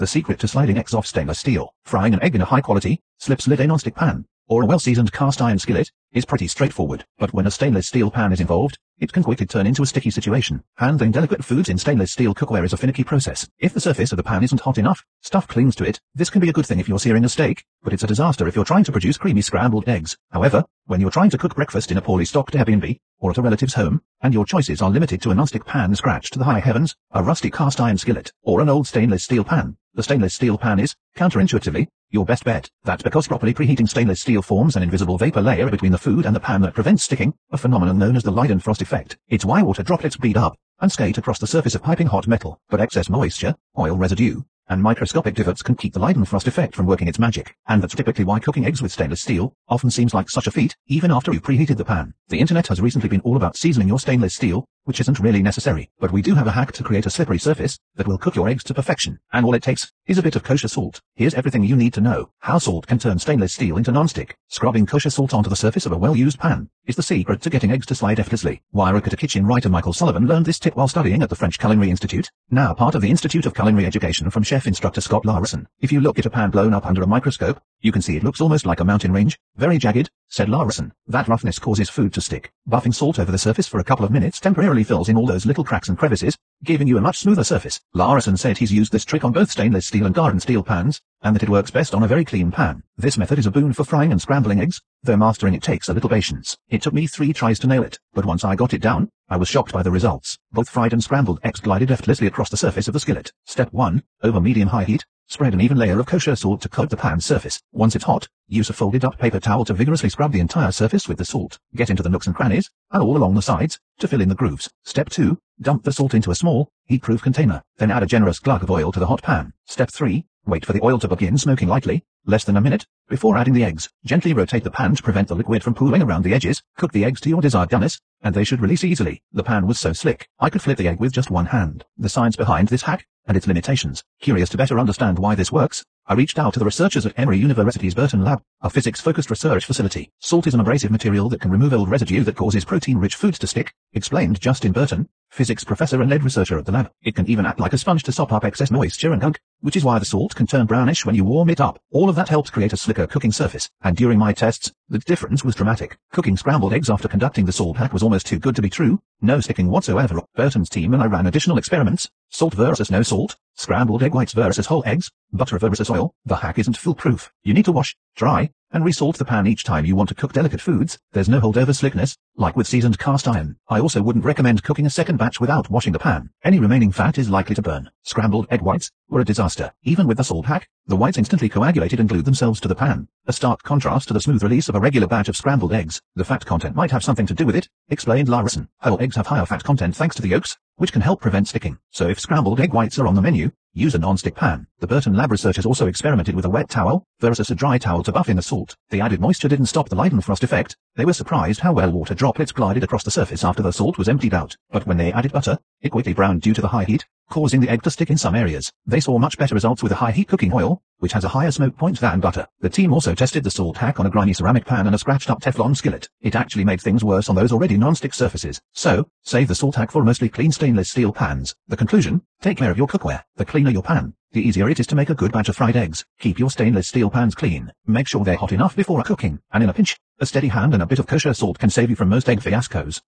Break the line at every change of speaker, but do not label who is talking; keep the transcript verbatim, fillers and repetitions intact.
The secret to sliding eggs off stainless steel, frying an egg in a high-quality, slip-slit non-stick pan, or a well-seasoned cast-iron skillet, is pretty straightforward. But when a stainless steel pan is involved, it can quickly turn into a sticky situation. Handling delicate foods in stainless steel cookware is a finicky process. If the surface of the pan isn't hot enough, stuff clings to it. This can be a good thing if you're searing a steak, but it's a disaster if you're trying to produce creamy scrambled eggs. However, when you're trying to cook breakfast in a poorly stocked Airbnb, or at a relative's home, and your choices are limited to a non-stick pan scratched to the high heavens, a rusty cast-iron skillet, or an old stainless steel pan, the stainless steel pan is, counterintuitively, your best bet. That's because properly preheating stainless steel forms an invisible vapor layer between the food and the pan that prevents sticking, a phenomenon known as the Leidenfrost effect. It's why water droplets bead up and skate across the surface of piping hot metal, but excess moisture, oil residue, and microscopic divots can keep the Leidenfrost effect from working its magic. And that's typically why cooking eggs with stainless steel often seems like such a feat, even after you've preheated the pan. The internet has recently been all about seasoning your stainless steel, which isn't really necessary. But we do have a hack to create a slippery surface that will cook your eggs to perfection. And all it takes is a bit of kosher salt. Here's everything you need to know. How salt can turn stainless steel into non-stick. Scrubbing kosher salt onto the surface of a well-used pan is the secret to getting eggs to slide effortlessly. Wirecutter kitchen writer Michael Sullivan learned this tip while studying at the French Culinary Institute, now part of the Institute of Culinary Education from chef instructor Scott Larison. If you look at a pan blown up under a microscope, you can see it looks almost like a mountain range, very jagged, said Larison. That roughness causes food to stick. Buffing salt over the surface for a couple of minutes temporarily fills in all those little cracks and crevices, giving you a much smoother surface. Larison said he's used this trick on both stainless steel and garden steel pans, and that it works best on a very clean pan. This method is a boon for frying and scrambling eggs, though mastering it takes a little patience. It took me three tries to nail it, but once I got it down, I was shocked by the results. Both fried and scrambled eggs glided effortlessly across the surface of the skillet. Step one. Over medium-high heat, spread an even layer of kosher salt to coat the pan's surface. Once it's hot, use a folded-up paper towel to vigorously scrub the entire surface with the salt. Get into the nooks and crannies, and all along the sides, to fill in the grooves. Step two. Dump the salt into a small, heat-proof container. Then add a generous glug of oil to the hot pan. Step three. Wait for the oil to begin smoking lightly, less than a minute, before adding the eggs. Gently rotate the pan to prevent the liquid from pooling around the edges. Cook the eggs to your desired doneness, and they should release easily. The pan was so slick, I could flip the egg with just one hand. The science behind this hack, and its limitations. Curious to better understand why this works, I reached out to the researchers at Emory University's Burton Lab, a physics-focused research facility. Salt is an abrasive material that can remove old residue that causes protein-rich foods to stick, explained Justin Burton, physics professor and lead researcher at the lab. It can even act like a sponge to sop up excess moisture and gunk, which is why the salt can turn brownish when you warm it up. All of that helps create a slicker cooking surface, and during my tests, the difference was dramatic. Cooking scrambled eggs after conducting the salt hack was almost too good to be true. No sticking whatsoever. Burton's team and I ran additional experiments. Salt versus no salt, scrambled egg whites versus whole eggs, butter versus oil. The hack isn't foolproof. You need to wash, dry, and resalt the pan each time you want to cook delicate foods. There's no holdover slickness, like with seasoned cast iron. I also wouldn't recommend cooking a second batch without washing the pan. Any remaining fat is likely to burn. Scrambled egg whites were a disaster. Even with the salt hack, the whites instantly coagulated and glued themselves to the pan. A stark contrast to the smooth release of a regular batch of scrambled eggs. The fat content might have something to do with it, explained Larison. Whole eggs have higher fat content thanks to the yolks, which can help prevent sticking. So if scrambled egg whites are on the menu, use a non-stick pan. The Burton Lab researchers also experimented with a wet towel versus a dry towel to buff in the salt. The added moisture didn't stop the Leidenfrost effect. They were surprised how well water droplets glided across the surface after the salt was emptied out. But when they added butter, it quickly browned due to the high heat, causing the egg to stick in some areas. They saw much better results with a high heat cooking oil, which has a higher smoke point than butter. The team also tested the salt hack on a grimy ceramic pan and a scratched up Teflon skillet. It actually made things worse on those already non-stick surfaces. So, save the salt hack for mostly clean stainless steel pans. The conclusion: take care of your cookware. The cleaner your pan, the easier it is to make a good batch of fried eggs. Keep your stainless steel pans clean. Make sure they're hot enough before cooking. And in a pinch, a steady hand and a bit of kosher salt can save you from most egg fiascos.